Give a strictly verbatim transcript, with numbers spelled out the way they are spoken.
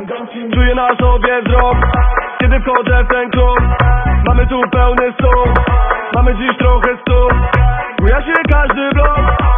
Czuję na sobie wzrok, kiedy wchodzę w ten klub. Mamy tu pełny stół, mamy dziś trochę stóp. Buja się każdy blok.